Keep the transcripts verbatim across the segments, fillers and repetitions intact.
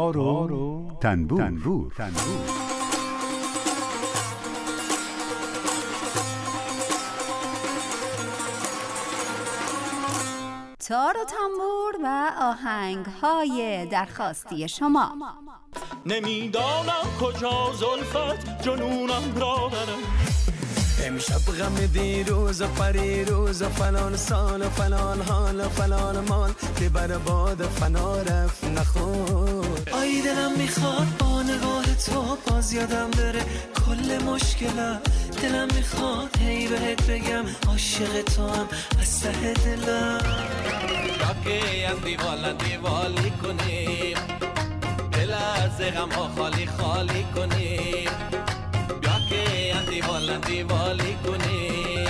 تار و تنبور, تنبور. تنبور. تار و تنبور و آهنگ‌های درخواستی شما. نمیدانم کجا زلفت جنونم را برم، امشب غم دیروز و پریروز و فلان سال و فلان حال و فلان مال که بر باد فنا رفت نخور. آی دلم میخواد با نگاه تو باز یادم بره کل مشکلم، دلم میخواد هی بهت بگم عاشق تو هم از ته دلم. راکی از دیوال دیوالی کنیم، دل از غم ها خالی خالی کنیم، راکی از دیوال دیوالی کنیم.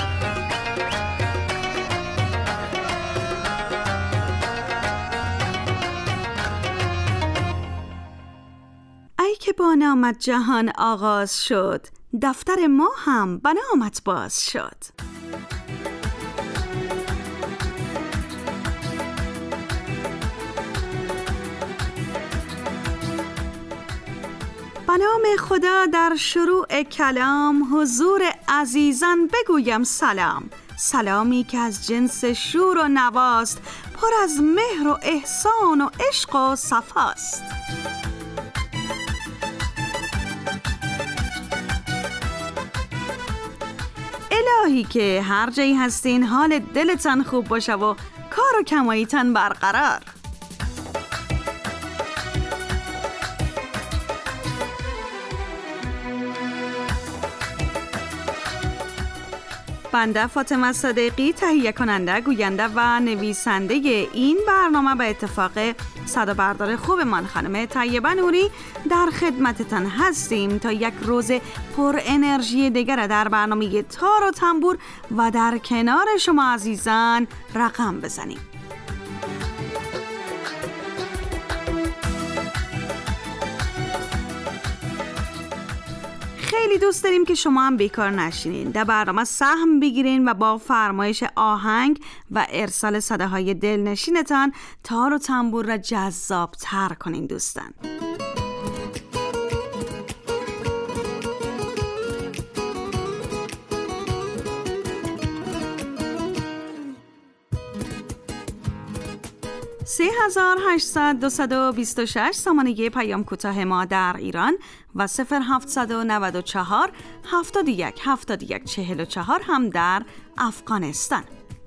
ای که با نامت جهان آغاز شد، دفتر ما هم به نامت باز شد. به نام خدا در شروع کلام، حضور عزیزان بگویم سلام. سلامی که از جنس شور و نواست، پر از مهر و احسان و عشق و صفاست. الهی که هر جایی هستین حال دلتان خوب باشه و کار و کماییتان برقرار. بنده فاطمه صدیقی، تهیه کننده، گوینده و نویسنده این برنامه به اتفاق صدا بردار خوبمان خانم طیبه نوری در خدمتتان هستیم تا یک روز پر انرژی دیگر در برنامه تار و تنبور و در کنار شما عزیزان رقم بزنیم. خیلی دوست داریم که شما هم بیکار نشینین، در برنامه سهم بگیرین و با فرمایش آهنگ و ارسال صداهای دلنشینتان تار و تنبور را جذاب تر کنین دوستان. سه هزار و هشتصد دویست و بیست و شش سامانه پیام کوتاه ما در ایران و صفر هفتصد و نود و چهار هفتاد و یک هفتاد و یک چهل و چهار هم در افغانستان.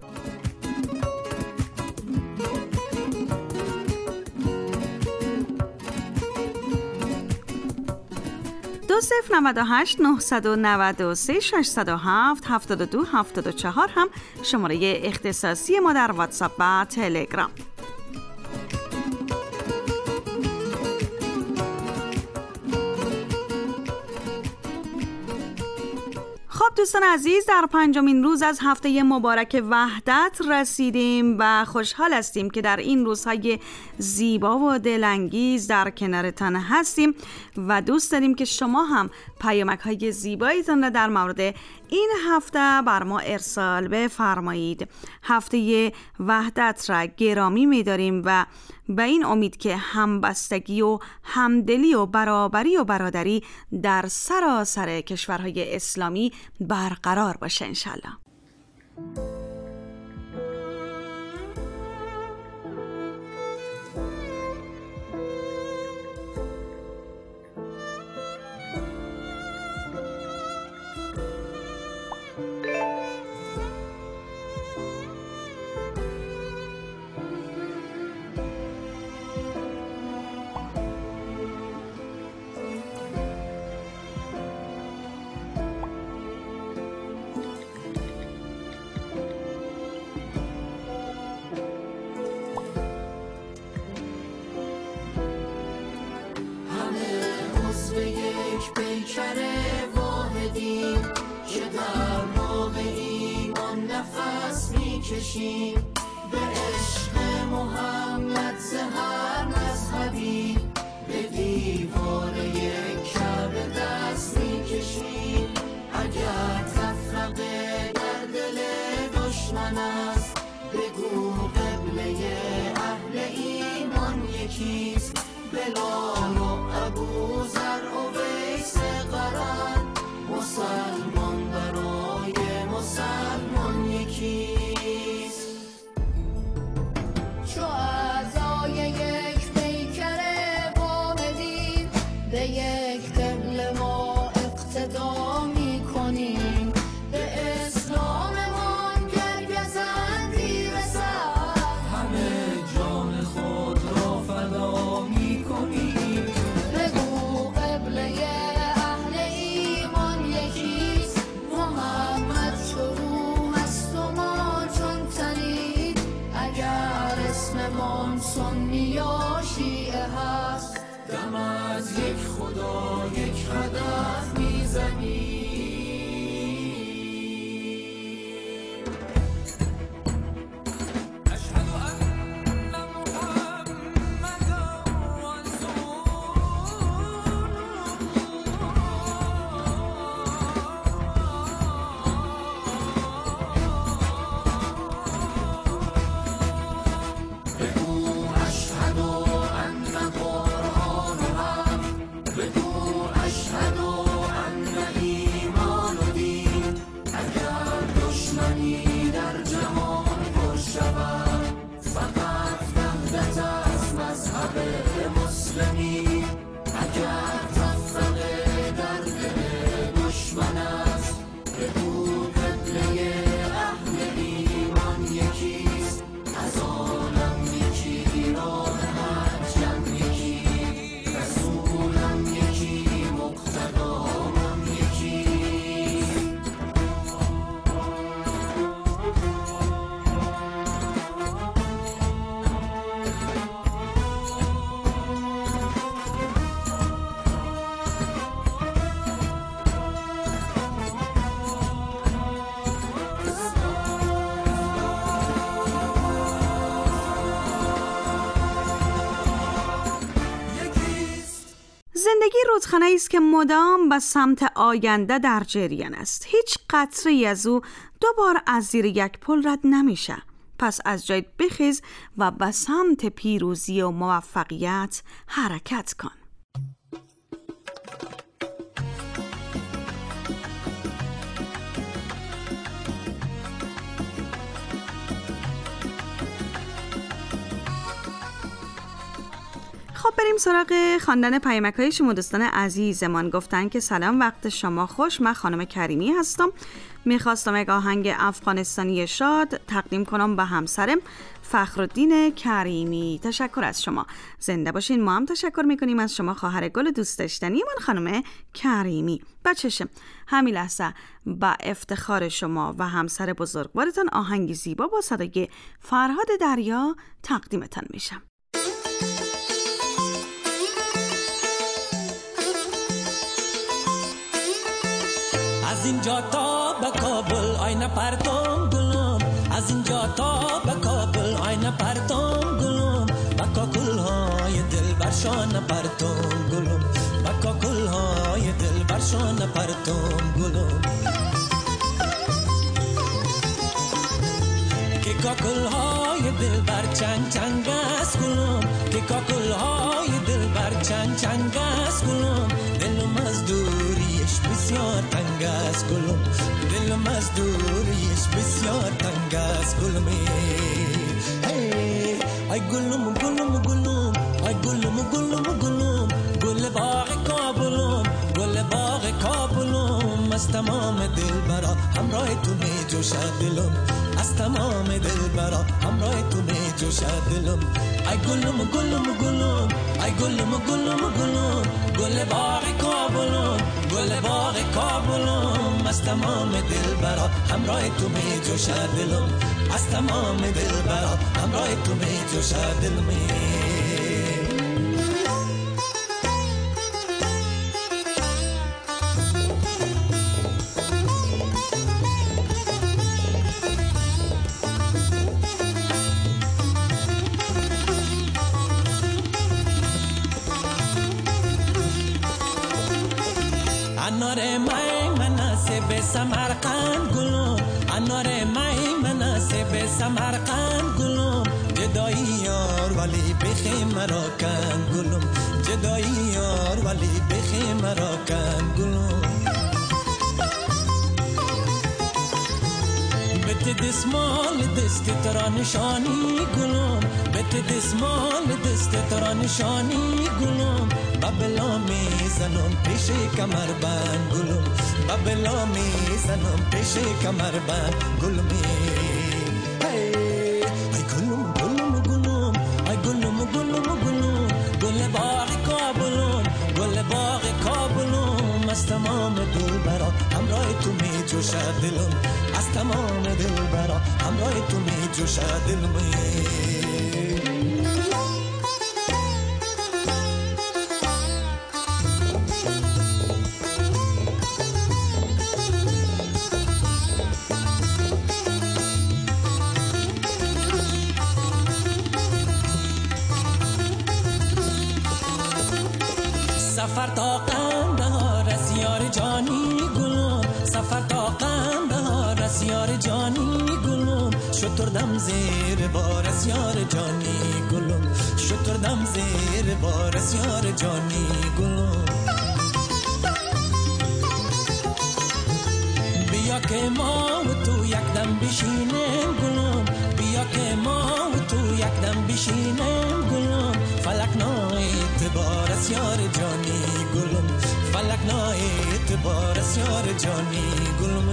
دو صفر نود و هشت نهصد و نود و سه ششصد و هفت هفتاد و دو هفتاد و چهار هم شماره اختصاصی ما در واتساپ و تلگرام. خب دوستان عزیز، در پنجمین روز از هفته مبارک وحدت رسیدیم و خوشحال هستیم که در این روزهای زیبا و دلانگیز در کنارتان هستیم و دوست داریم که شما هم پیامک های زیبایتان را در مورد این هفته بر ما ارسال بفرمایید. هفته وحدت را گرامی می‌داریم و به این امید که همبستگی و همدلی و برابری و برادری در سراسر کشورهای اسلامی برقرار باشه انشالله. به عشق محمد زهر مذهبی به دیواره یک کعبه دست میکشیم. اگر تفرقه در دل دشمن است بگو قبله اهل ایمان یکیست. به بلال و ابوذر و ویس قرن، مسلمان برای مسلمان یکیست. چو اعضای یک پیکره وامدیم، به یک قبله ما اقتدا میکنیم. به اسلاممان گر گزندی رسد، همه جان خود را فدا میکنیم. بگو قبله اهل ایمان یکیست، محمد شروع است و ما چون تنید. اگر اسممان سنی یا شیعه هست، دم از یک خدا یک هدف میزنیم. زندگی رودخانه است که مدام به سمت آینده در جریان است. هیچ قطره‌ای از او دوبار از زیر یک پل رد نمیشه. پس از جایت بخیز و به سمت پیروزی و موفقیت حرکت کن. خب بریم سراغ خواندن پیامک‌های شما دوستان عزیزمان. گفتن که سلام، وقت شما خوش. من خانم کریمی هستم. میخواستم یک آهنگ افغانستانی شاد تقدیم کنم به همسرم فخرالدین کریمی. تشکر از شما، زنده باشین. ما هم تشکر میکنیم از شما خواهر گل دوست داشتنی من خانم کریمی. بچه‌شم همین لحظه با افتخار شما و همسر بزرگوارتان آهنگ زیبا با صدای فرهاد دریا تقدیمتان میشم. از اینجا تا به کابل آینه پرتم گلم، از اینجا تا به کابل آینه پرتم گلم، با کاکل های دل برشان پرتم گلم، با کاکل های دل برشان پرتم گلم. که کاکل های دل بر چنگ چنگ است گلم، که کاکل های دل بر چنگ چنگ است گلم، دلم از دوریش بسیار تنگ است گلم، دلم از دوریش بسیار تنگ است گلم. ای گلم گلم گلم، ای گلم گلم گلم، گل باغ کابلم، گل باغ کابلم، از تمام دل برا همراه تو می جوشد دلم، از تمام دل برا همراه تو می جوشد دلم. ای گلم گلم گلم، ای گلم گلم گلم، گل باغ کابلم، گل باغ کابلم، از تمام دل برا همراه تو می جوشد دلم، از تمام دل برا همراه تو می جوشد دلم. انار مای مناسب سمرقند گلم، انار مای مناسب سمرقند گلم، جدایی یار ولی بخی مرا کن گلم جدایی یار ولی بخی مرا کن گلم بت دسمال دست ترا نشانی گلم بت دسمال دست ترا نشانی گلم بابلا می زنم پیش کمر بند گلم بابلا می زنم پیش کمر بند گلمی ای گلم گلم گلم ای گلم گلم گلم گل باغ کابلم گل باغ کابلم از تمام دل برا همراه تو می جوشد دلم از تمام دل برا همراه تو می جوشد دلم سفر تا قندهار از یار جانی گلم سفر تا قندهار از یار جانی گلم شتردم زیر بار از یار جانی گلم شتردم زیر بار از یار جانی گلم بیا که ما و تو یک دم بشینیم گلم بیا که ما و تو یک دم بشینیم گلم فلک نا اعتبار از یار جانی گلم فلک نا اعتبار از یار جانی گلم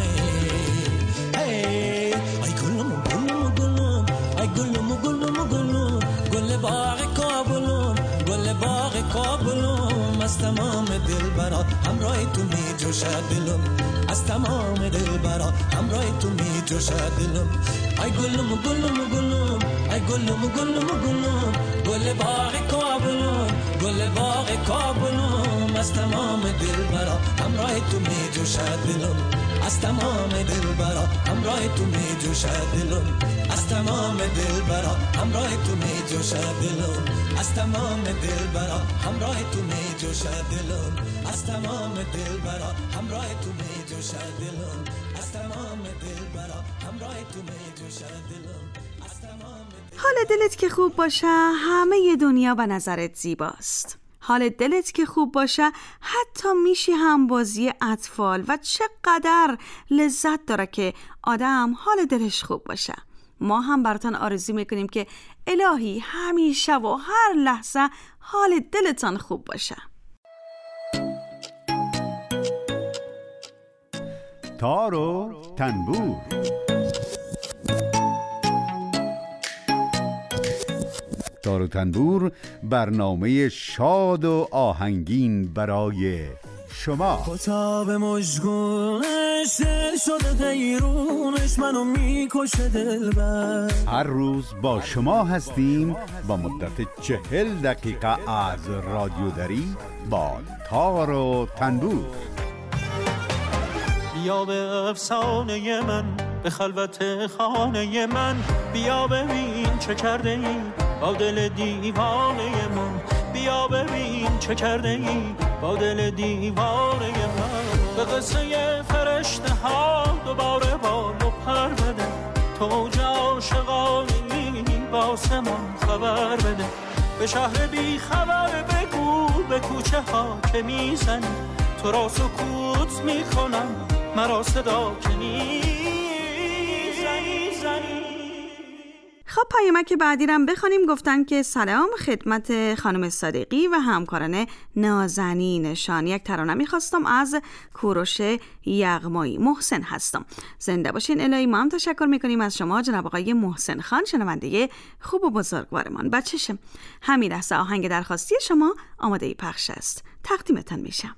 ای ای گلم گلم گلم ای گلم گلم گلم گل باغ کابلم گل باغ کابلم از تمام دل برا همراه تو می جوشد دلم از تمام دل برا همراه تو می جوشد دلم ای گلم گلم گلم ای گلم گلم گلم گل باغ کابلم گل باغ کابلم از تمام دل برا همراه تو می جوشد دلم از تمام دل برا همراه تو می جوشد دلم از تمام دل برا همراه تو می جوشد دلم از تمام دل برا همراه تو می جوشد دلم از تمام دل برا همراه تو می جوشد دلم از تمام دل برا همراه تو می جوشد دلم از تمام حال دلت که خوب باشه همه دنیا به نظرت زیباست. حال دلت که خوب باشه حتی میشی هم بازی اطفال و چقدر لذت داره که آدم حال دلش خوب باشه. ما هم براتون آرزو میکنیم که الهی همیشه و هر لحظه حال دلتان خوب باشه. تار و تنبور. تار و تنبور برنامه شاد و آهنگین برای شما. کتاب مژگونش دل شده دیرونش منو میکشه دلبر. هر روز با شما هستیم با مدت چهل دقیقه از رادیو دری با تار و تنبور. بیا به افسانه من به خلوت خانه من بیا ببین چه کرده ای با دل دیوانه من بیا ببین چه کرده ای با دل دیوانه من به قصه فرشته ها دوباره بال و پر بده تو اوج عاشقانی با آسمان خبر بده به شهر بی خبر بگو به کوچه ها که میزنی تو را سکوت میکنم مرا صدا کنی زنی زنی. خب پیامک بعدی رم بخونیم. گفتن که سلام خدمت خانم صادقی و همکاران نازنینشان. یک ترانه میخواستم از کوروش یغمایی. محسن هستم. زنده باشین. الهی ما هم تشکر میکنیم از شما جناب آقای محسن خان شنونده خوب و بزرگوارمان. بچشم همین لحظه آهنگ درخواستی شما آماده پخش است. تقدیمتان میشم.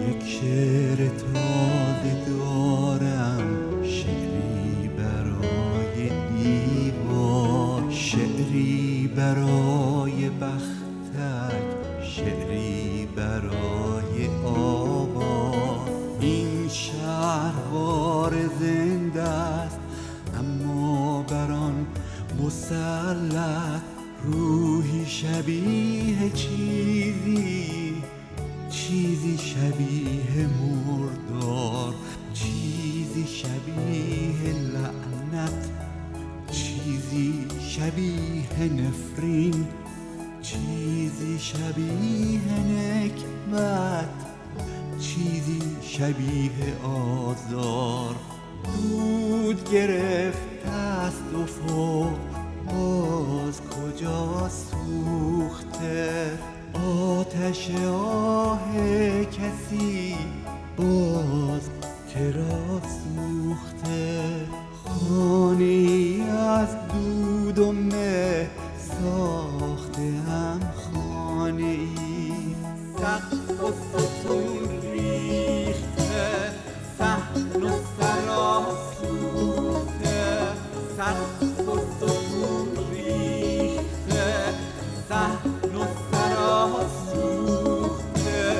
یک شعر تازه دارم، شعری برای دیوار، شعری برای بختک، شعری برای آواز. این شهروار زنده است اما بران مسلط روحی شبیه چیزی، چیزی شبیه مردار، چیزی شبیه لعنت، چیزی شبیه نفرین، چیزی شبیه نکبت، چیزی شبیه آزار. دود گرفته است افق، باز کجا سوخته آتش آه کسی، باز کرا سوخته. خانه ای از دود و مه ساخته هم خانه ای، سقف و ستون ریخته، صحن و سرا سوخته، سقف و ستون ریخته، صحن و سرا سوخته.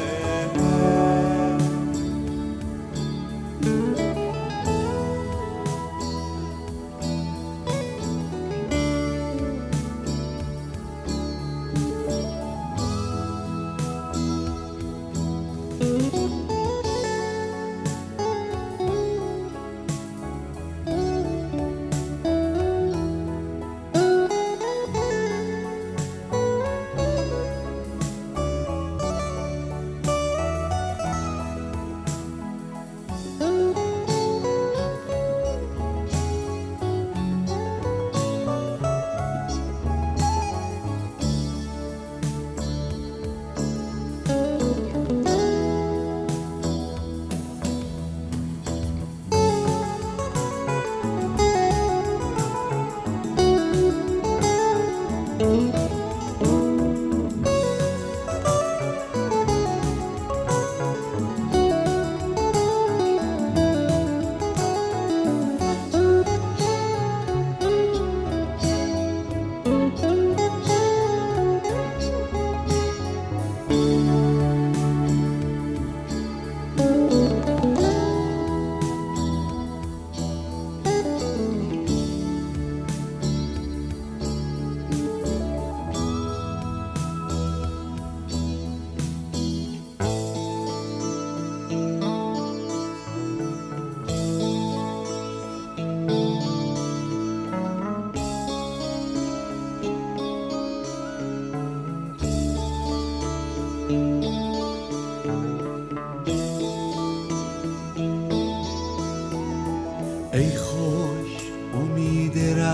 ای خوش امید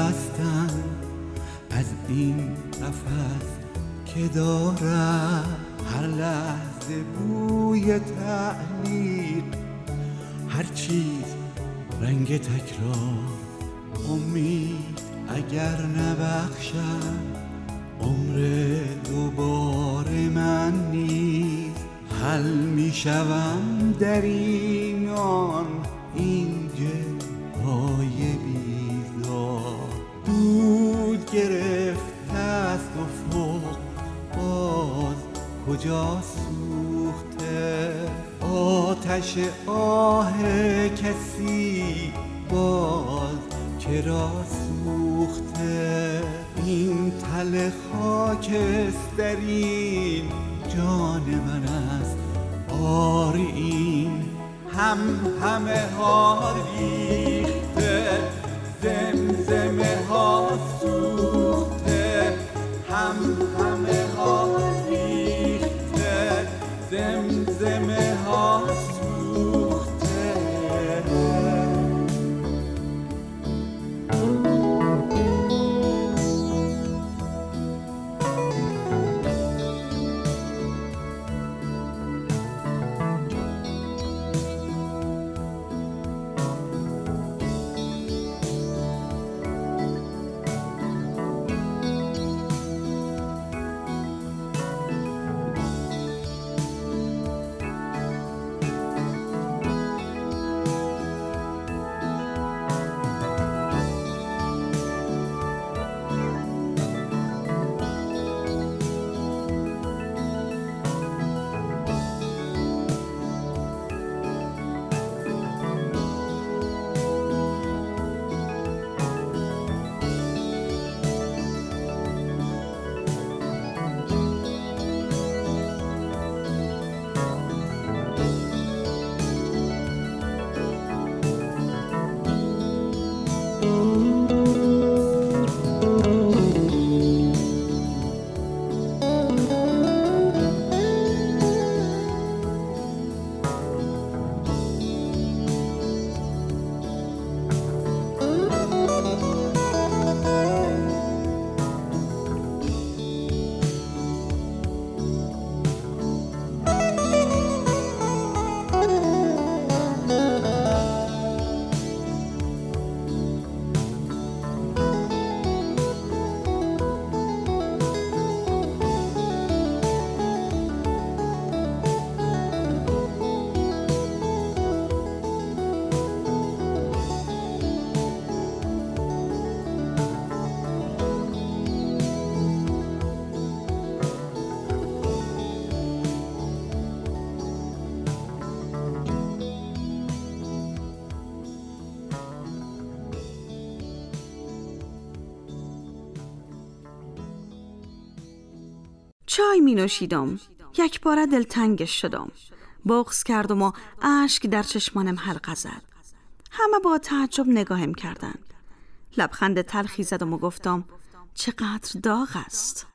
رستن از این قفس که دارد هر لحظه بوی تعلیق، هر چیز رنگ تکرار. امید اگر نبخشد عمر دوباره من نیست، حل می شوم در اینان این جلوهای بیزار. دود گرفته است افق، باز کجا سوخته آتش آه کسی، باز کرا سوخته. این تل خاکسترین جان من است، آری این هم همه ها ریخته، زمزمه ها سوخته، هم همه ها ریخته، زمزمه ها سوخته. چای می نوشیدم. یک بار دلتنگش شدم. بغض کردم و اشک در چشمانم حلقه زد. همه با تعجب نگاهم کردند. لبخند تلخی زدم و گفتم چقدر داغ است.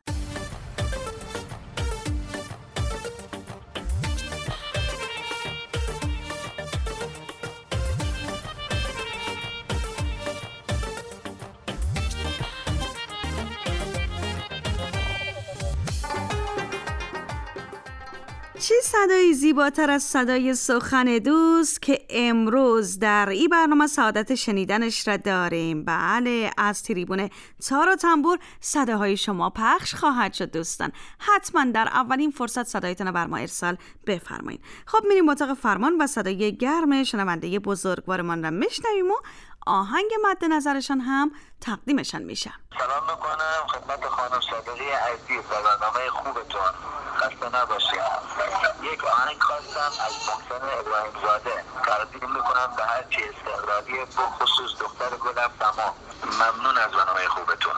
چه صدایی زیباتر از صدای سخن دوست که امروز در این برنامه سعادت شنیدنش را داریم. بله، از تریبون تار و تنبور صداهای شما پخش خواهد شد دوستان. حتما در اولین فرصت صدایتون بر ما ارسال بفرمایید. خب میریم اتاق فرمان و صدای گرم شنونده بزرگوارمان را میشنویم و آهنگ مد نظرشان هم تقدیمشان میشه. سلام میکنم خدمت خانم صادقی عزیز و برنامه خوبتون. خسته نباشید. یک آهنگ خواستم از محسن ابراهیم زاده تقدیم میکنم به هر چی استقلالی، بخصوص دختر گلم تمام. ممنون از برنامه خوبتون.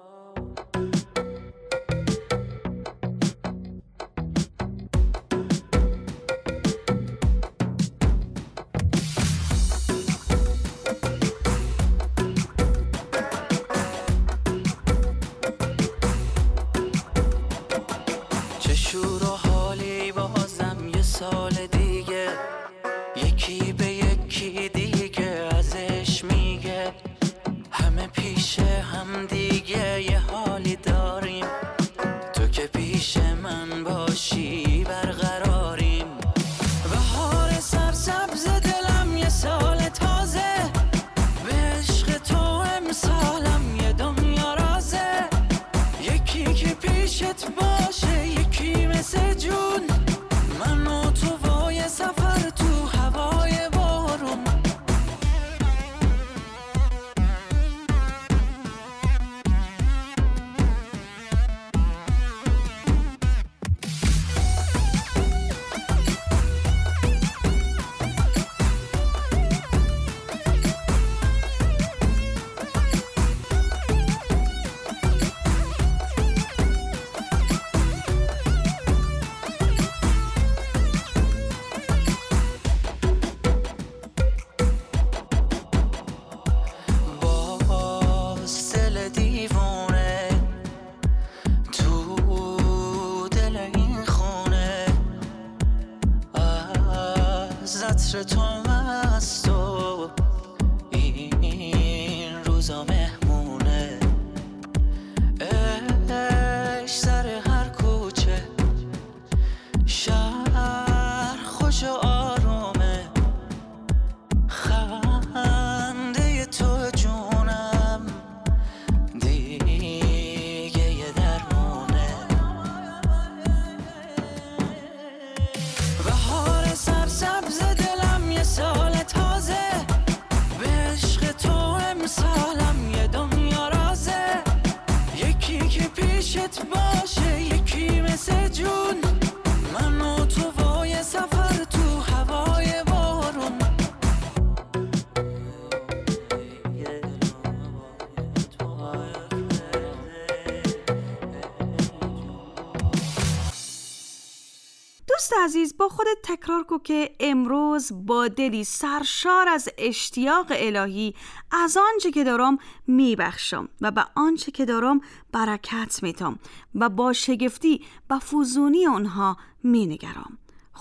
دوست عزیز، با خودت تکرار کن که امروز با دلی سرشار از اشتیاق الهی از آنچه که دارم میبخشم و به آنچه که دارم برکت میتم و با شگفتی به فزونی آنها مینگرم.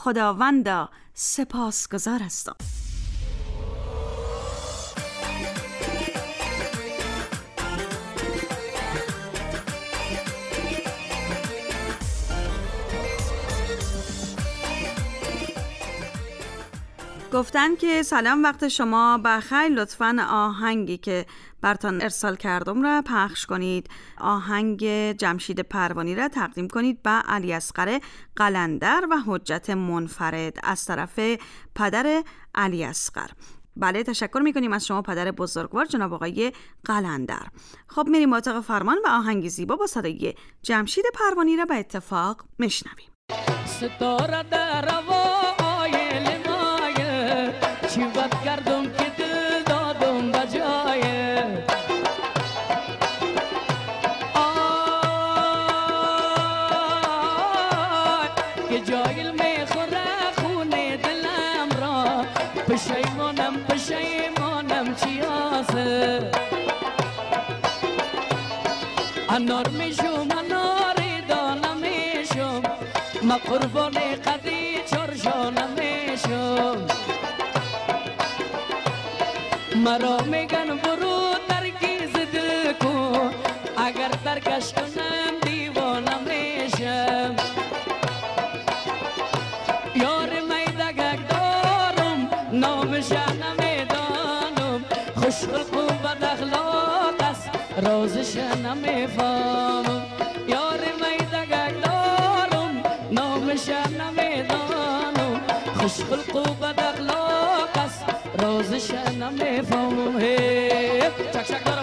خداوندا سپاسگزار هستم. گفتن که سلام، وقت شما بخیر، لطفاً آهنگی که براتون ارسال کردم را پخش کنید. آهنگ جمشید پروانی را تقدیم کنید به علی اصغر قلندر و حجت منفرد از طرف پدر علی اصغر. بله، تشکر میکنیم از شما پدر بزرگوار جناب آقای قلندر. خب میریم اتاق فرمان و آهنگ زیبا با صدای جمشید پروانی را به اتفاق میشنویم. ستاره در روای لنای چی بد کردم که دل دادم بجای پشیمانم پشیمانم چی آسه انار میشم انار دانه میشم ما قربان قدی چرشانه میشم مرا میگن برو ترکیز دل کن اگر ترکش کنم دیوانه میشم یار میدگک دارم نامش نمیدانم خوشخلق و بد اخلاق است رازش نمیفهمم یار میدگک دارم نامش نمیدانم خوشخلق و بد اخلاق است رازش نمیفهمم هی چک چک دارم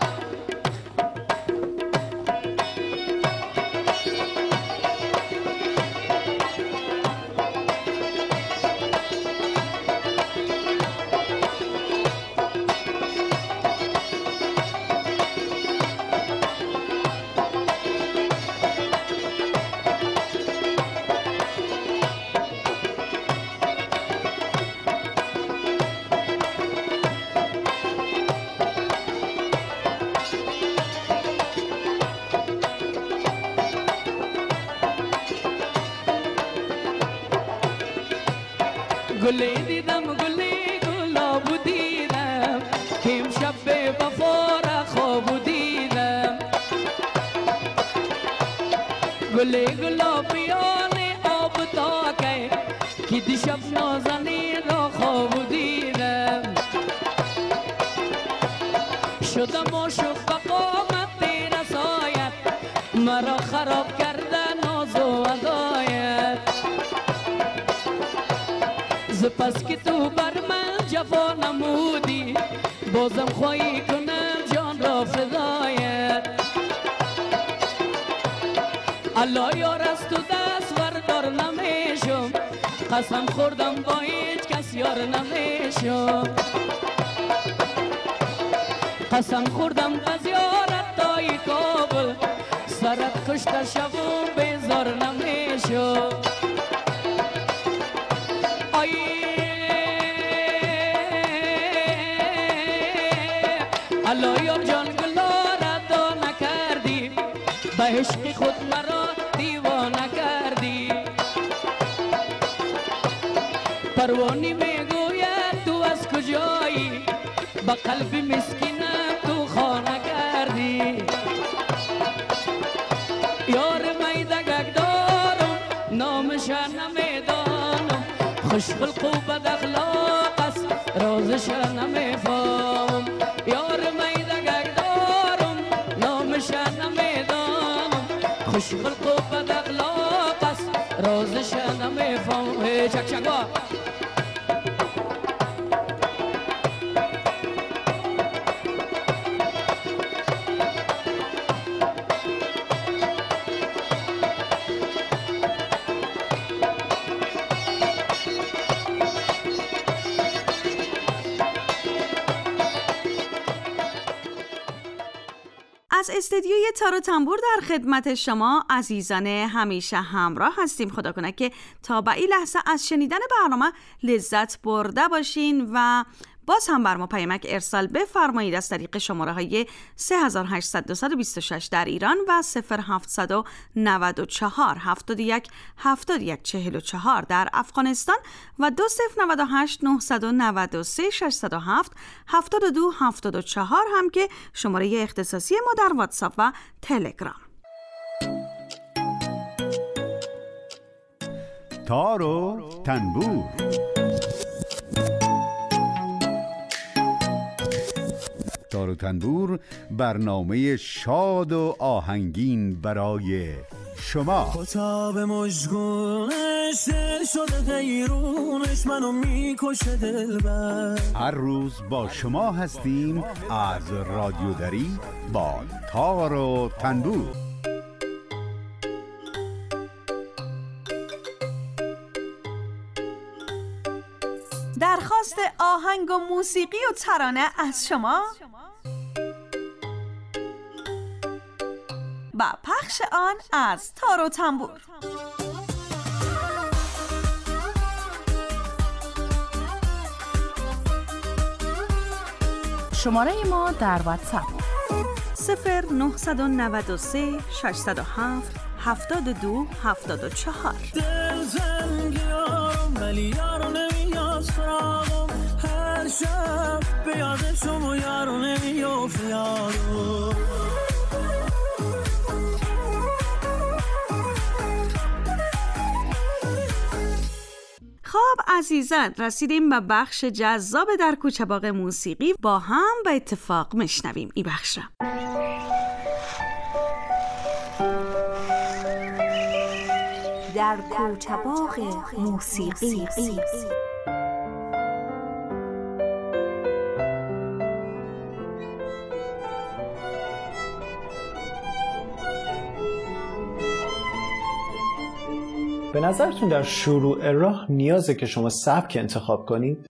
گلی دیدم گلی گلاب دیدم که امشب به وفا را خواب دیدم گلی گلابیان آب تاکه که دیشب نازنین را خواب دیدم شدم عاشق و قامت رسایت مرا خراب کرده ناز و ادایت پس که تو بر من جفا نمودی بازم خواهی کنم جان را فدایت الله یار از تو دست بردار نمیشم قسم خوردم با هیچ کس یار نمیشم قسم خوردم از یارت تای کابل سرت کشته شبم بیزار نمیشم الله یار جان گلا را دانه کردی به عشق خود مرا دیوانه کردی پروانی میگوید تو از کجایی به قلب مسکینم تو خانه کردی یار میدگک دارم نامش نمیدانم خوشخلق و بد اخلاق است رازش نمیفهم یار میدگک دارم نامش نمیدانم خوشخلق و بد اخلاق است رازش نمیفهم چک چک با از استدیوی تار و تنبور در خدمت شما عزیزان همیشه همراه هستیم. خدا کنه که تا به این لحظه از شنیدن برنامه لذت برده باشین و باز هم بر ما پیامک ارسال بفرمایید از طریق شماره های سه هشت صفر صفر دو شش در ایران و صفر هفت نه چهار هفت یک هفت یک چهار چهار در افغانستان و دو صفر نه هشت نه نه سه شش صفر هفت هفت دو هفت چهار هم که شماره اختصاصی ما در واتساپ و تلگرام. تار و تنبور. تار و تنبور برنامه شاد و آهنگین برای شما. کتاب مژگونش دل شده غیرونش منو میکشه دلبر. هر روز با شما هستیم از رادیو دری با تار و تنبور. درخواست آهنگ و موسیقی و ترانه از شما و پخش آن از تار و تنبور. شماره ما در واتساپ صفر نه نه سه شش صفر هفت هفتاد و دو هفتاد و چهار. دل زنگیارم ولی یارو نمیاد سراغم، هر شب به یاد شما یارو نمیافت یارو. خب عزیزان، رسیدیم به بخش جذاب در کوچه باغ موسیقی. با هم به اتفاق میشنویم این بخش را. در کوچه باغ موسیقی. به نظرتون در شروع راه نیازه که شما سبک انتخاب کنید؟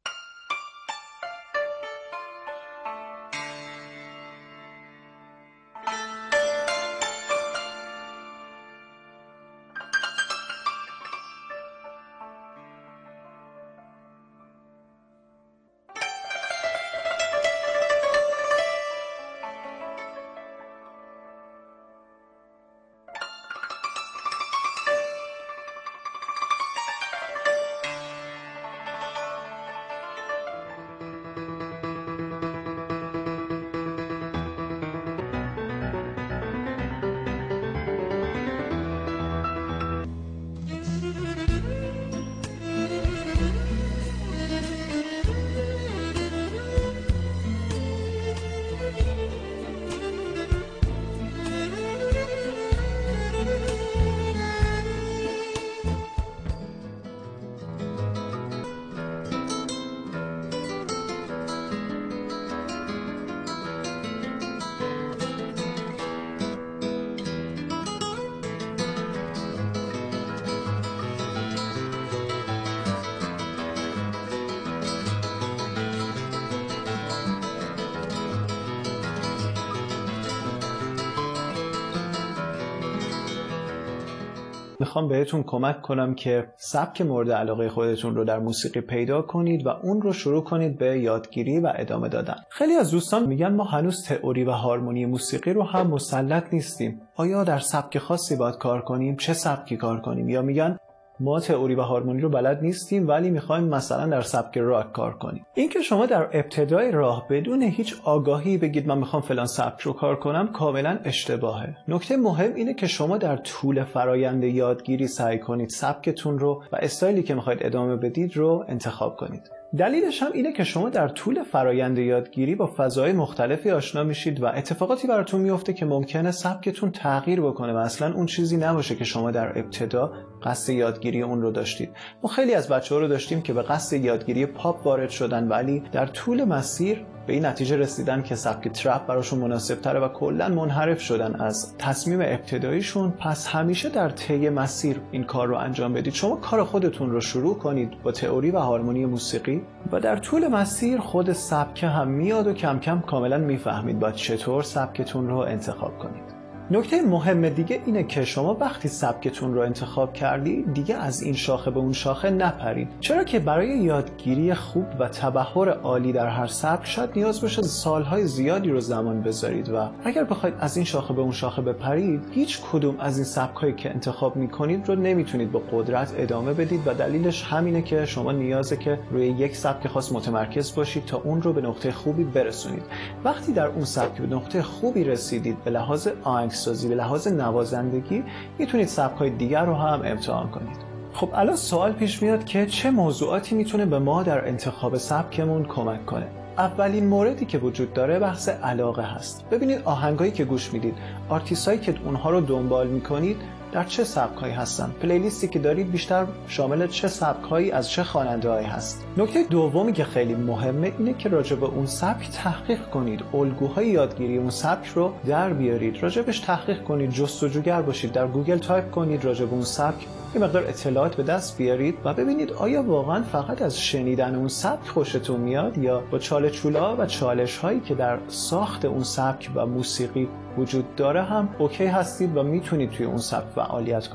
میخوام بهتون کمک کنم که سبک مورد علاقه خودتون رو در موسیقی پیدا کنید و اون رو شروع کنید به یادگیری و ادامه دادن. خیلی از دوستان میگن ما هنوز تئوری و هارمونی موسیقی رو هم مسلط نیستیم. آیا در سبک خاصی باید کار کنیم؟ چه سبکی کار کنیم؟ یا میگن ما تئوری و هارمونی رو بلد نیستیم ولی میخوایم مثلا در سبک راک کار کنیم. این که شما در ابتدای راه بدون هیچ آگاهی بگید من میخوام فلان سبک رو کار کنم کاملا اشتباهه. نکته مهم اینه که شما در طول فرایند یادگیری سعی کنید سبکتون رو و استایلی که میخواید ادامه بدید رو انتخاب کنید. دلیلش هم اینه که شما در طول فرایند یادگیری با فضای مختلفی آشنا میشید و اتفاقاتی براتون میفته که ممکنه سبکتون تغییر بکنه و اصلا اون چیزی نباشه که شما در ابتدا قصد یادگیری اون رو داشتید. ما خیلی از بچه‌ها رو داشتیم که به قصد یادگیری پاپ وارد شدن ولی در طول مسیر به این نتیجه رسیدن که سبک ترپ براشون مناسب تره و کلاً منحرف شدن از تصمیم ابتداییشون. پس همیشه در طی مسیر این کار رو انجام بدید. شما کار خودتون رو شروع کنید با تئوری و هارمونی موسیقی و در طول مسیر خود سبک هم میاد و کم کم کاملا میفهمید باید چطور سبکتون رو انتخاب کنید. نکته مهم دیگه اینه که شما وقتی سبکتون رو انتخاب کردی دیگه از این شاخه به اون شاخه نپرید، چرا که برای یادگیری خوب و تبحر عالی در هر سبک شاید نیاز باشه سالهای زیادی رو زمان بذارید و اگر بخواید از این شاخه به اون شاخه بپرید هیچ کدوم از این سبک‌هایی که انتخاب می‌کنید رو نمیتونید با قدرت ادامه بدید و دلیلش همینه که شما نیازه که روی یک سبک خاص متمرکز باشید تا اون رو به نقطه خوبی برسونید. وقتی در اون سبک به نقطه خوبی رسیدید به لحاظ آهنگسازی، به لحاظ نوازندگی، میتونید سبک‌های دیگر رو هم امتحان کنید. خب الان سوال پیش میاد که چه موضوعاتی میتونه به ما در انتخاب سبکمون کمک کنه؟ اولین موردی که وجود داره بحث علاقه هست. ببینید آهنگایی که گوش میدید، آرتیستایی که اونها رو دنبال میکنید در چه سبکایی هستن؟ پلیلیستی که دارید بیشتر شامل چه سبکایی از چه خواننده‌هایی هست؟ نکته دومی که خیلی مهمه اینه که راجع به اون سبک تحقیق کنید. الگوهای یادگیری اون سبک رو در بیارید، راجعش تحقیق کنید، جستجوگر باشید، در گوگل تایپ کنید راجع به اون سبک، یه مقدار اطلاعات به دست بیارید و ببینید آیا واقعا فقط از شنیدن اون سبک خوشتون میاد یا با چاله چولا و چالش هایی که در ساخت اون سبک و موسیقی وجود داره هم اوکی هستید و میتونید توی اون سبک فعالیت کنید.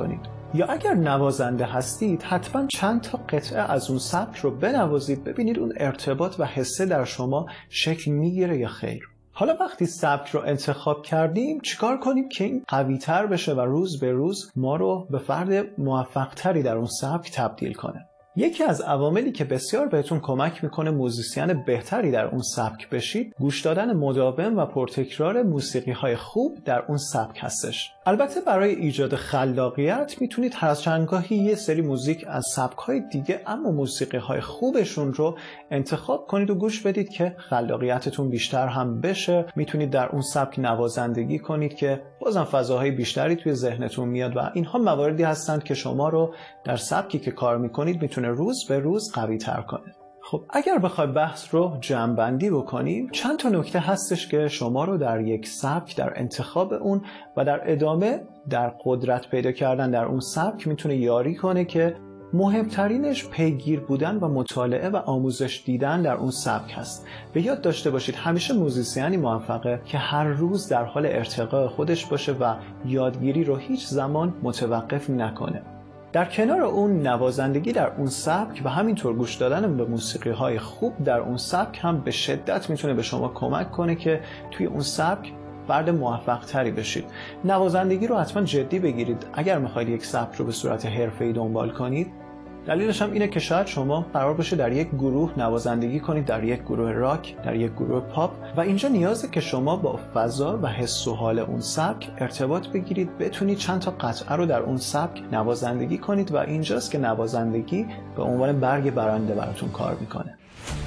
یا اگر نوازنده هستید حتما چند تا قطعه از اون سبک رو بنوازید، ببینید اون ارتباط و حسه در شما شکل میگیره یا خیر. حالا وقتی سبک رو انتخاب کردیم چیکار کنیم که این قوی تر بشه و روز به روز ما رو به فرد موفق تری در اون سبک تبدیل کنه؟ یکی از عواملی که بسیار بهتون کمک میکنه موزیسین بهتری در اون سبک بشید، گوش دادن مداوم و پرتکرار موسیقی‌های خوب در اون سبک هستش. البته برای ایجاد خلاقیت میتونید هر از چندگاهی یه سری موزیک از سبک‌های دیگه اما موسیقی‌های خوبشون رو انتخاب کنید و گوش بدید که خلاقیتتون بیشتر هم بشه. میتونید در اون سبک نوازندگی کنید که بازم فضاهای بیشتری توی ذهنتون میاد و اینها مواردی هستند که شما رو در سبکی که کار میکنید میتونه روز به روز قوی تر کنه. خب اگر بخوای بحث رو جمع‌بندی بکنیم، چند تا نکته هستش که شما رو در یک سبک در انتخاب اون و در ادامه در قدرت پیدا کردن در اون سبک میتونه یاری کنه که مهمترینش پیگیر بودن و مطالعه و آموزش دیدن در اون سبک هست. به یاد داشته باشید همیشه موزیسیانی موفقه که هر روز در حال ارتقاء خودش باشه و یادگیری رو هیچ زمان متوقف نکنه. در کنار اون نوازندگی در اون سبک و همینطور گوش دادن به موسیقی‌های خوب در اون سبک هم به شدت میتونه به شما کمک کنه که توی اون سبک فرد موفق تری بشید. نوازندگی رو حتما جدی بگیرید اگر میخواید یک سبک رو به صورت حرفه‌ای دنبال کنید. دلیلش هم اینه که شاید شما قرار باشه در یک گروه نوازندگی کنید، در یک گروه راک، در یک گروه پاپ، و اینجا نیازه که شما با فضا و حس و حال اون سبک ارتباط بگیرید، بتونید چند تا قطعه رو در اون سبک نوازندگی کنید و اینجاست که نوازندگی به عنوان برگ برنده براتون کار میکنه.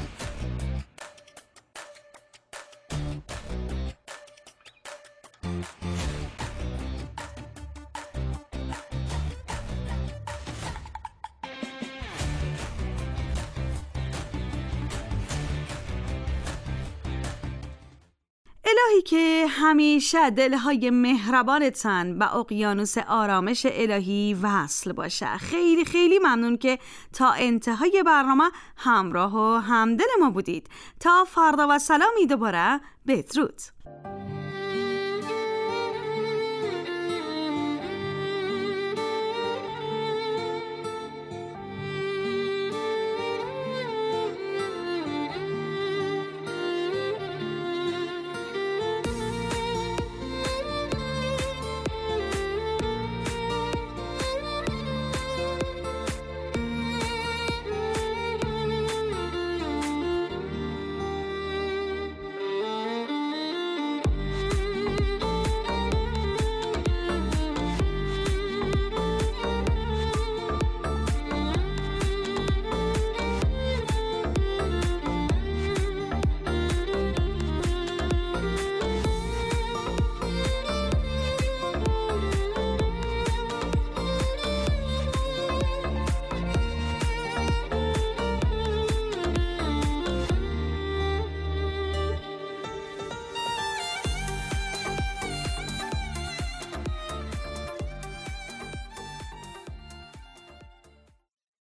الهی که همیشه دلهای مهربانتان به اقیانوس آرامش الهی وصل باشه. خیلی خیلی ممنون که تا انتهای برنامه همراه و همدل ما بودید. تا فردا و سلامی دوباره، بدرود.